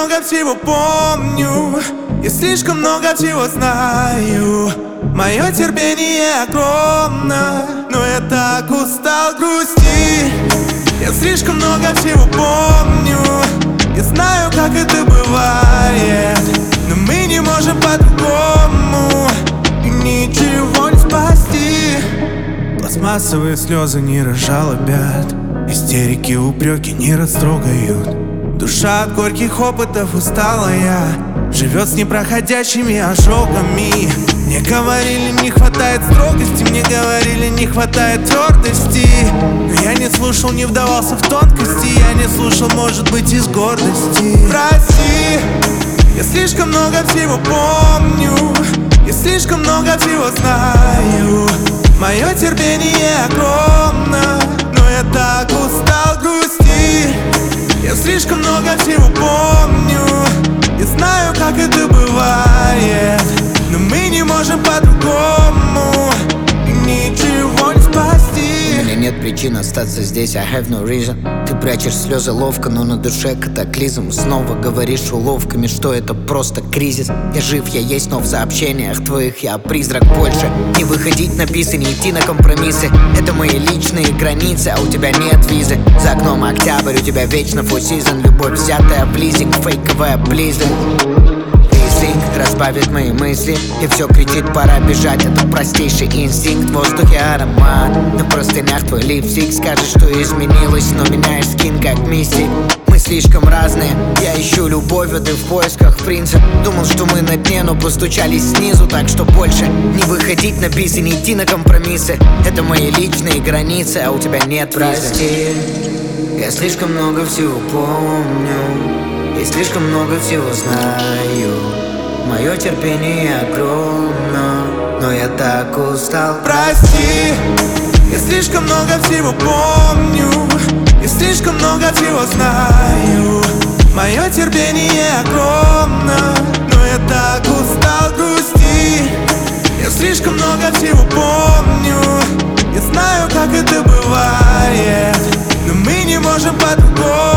много всего помню, я слишком много всего знаю. Мое терпение огромно, но я так устал грустить. Я слишком много всего помню, я знаю, как это бывает, но мы не можем по-другому, и ничего не спасти. Пластмассовые слезы не разжалобят, истерики, упреки не растрогают. Душа от горьких опытов усталая, живет с непроходящими ожогами. Мне говорили, не хватает строгости, мне говорили, не хватает твердости. Но я не слушал, не вдавался в тонкости, я не слушал, может быть, из гордости. Прости, я слишком много всего помню, я слишком много всего знаю. Мое терпение огромно, но я так устал грустить. Я слишком много всего помню, я знаю, как это бывает, но мы не можем по-другому, и ничего не спасти. У меня нет причин остаться здесь, I have no reason. Ты прячешь слезы ловко, но на душе катаклизм. Снова говоришь уловками, что это просто кризис. Я жив, я есть, но в сообщениях твоих я призрак больше. Не выходить на бис и не идти на компромиссы. Это мои личные границы, а у тебя нет визы. За окном октябрь, у тебя вечно four season. Любовь взятая в лизинг, фейковая близость разбавит мои мысли, и все кричит, пора бежать. Это простейший инстинкт, в воздухе аромат. На простынях твой липстик, скажешь, что изменилось, но меняешь скин как мистик. Мы слишком разные, я ищу любовь, а ты в поисках принца. Думал, что мы на дне, но постучались снизу. Так что больше не выходить на бис и не идти на компромиссы. Это мои личные границы, а у тебя нет визы. Прости, я слишком много всего помню, я слишком много всего знаю. Мое терпение огромно, но я так устал. Прости, я слишком много всего помню, я слишком много всего знаю. Мое терпение огромно, но я так устал грустить. Я слишком много всего помню, я знаю, как это бывает, но мы не можем по-другому.